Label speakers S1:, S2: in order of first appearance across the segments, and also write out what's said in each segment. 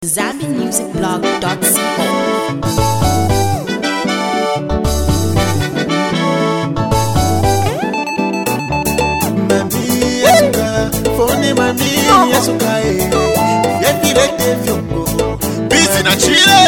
S1: ZambianMusicBlog.co.
S2: Busy na chile.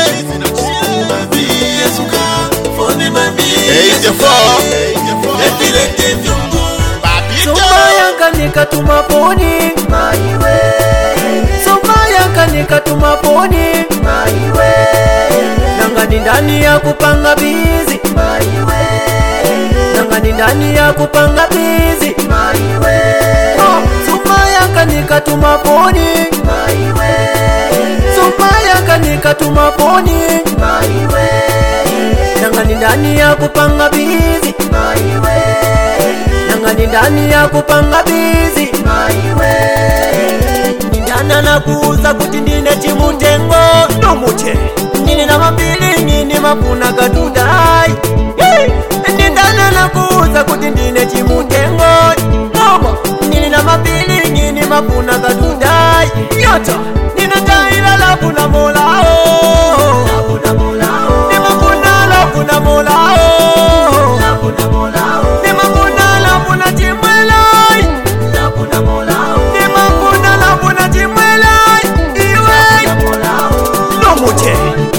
S3: Sumaya kanika tumaponi maiwe. Sumaya kanika tumaponi maiwe. Nangani ndani ya kupanga bizi maiwe. Nangani ndani ya kupanga bizi maiwe. Sumaya kanika tumaponi maiwe. Sumaya kanika tumaponi maiwe. Nangani ndani ya kupanga bizi maiwe. Nangani ndani ya kupanga bizi maiwe. Nindana na kuuza kuti ndine chimutengo numuche. Nini na mapili nini mapuna kadudai. Nindana na kuuza kuti ndine chimutengo nomo. Nini na mapili nini mapuna kadudai. Yoto nina taila lapuna molao. Lapuna molao. Ni mapuna lapuna molao. Lapuna molao. Ni mapuna lapuna chimwelai. Lapuna molao. Ni mapuna lapuna chimwelai. Iwe nomuche.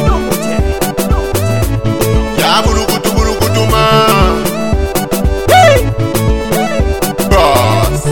S2: Ya burukutu ma. Boss.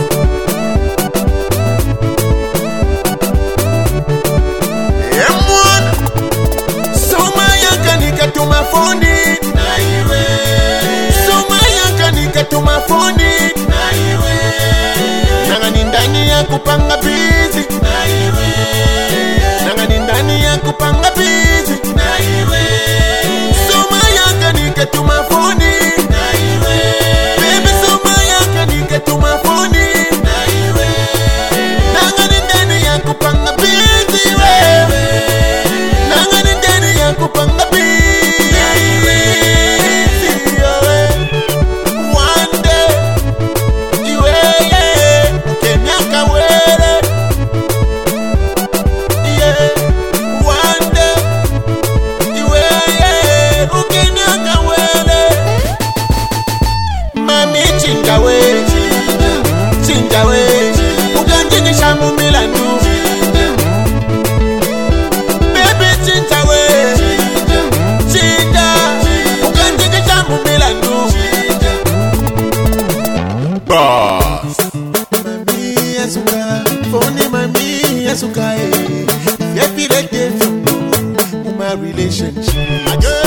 S2: M1. Sumaya kanika tumafoni na iwe. Sumaya kanika tumafoni na iwe. Nangani ndani ya kupanga busy na iwe. Nangani ndani ya kupanga busy na iwe. Sumaya kanika tumafoni na iwe. Baby sumaya kanika tumafoni na iwe. Nangani ndani ya kupanga busy wewe. Nangani ndani ya kupanga busy. One day iwe kenyaka wele. One day iwe kenyaka wele. Mami chingawe ukanjikisha mumilandu. Baby chingawe ukanjikisha mumilandu. Boss. Mami asuka phone mami asuka. Every day from my relationship.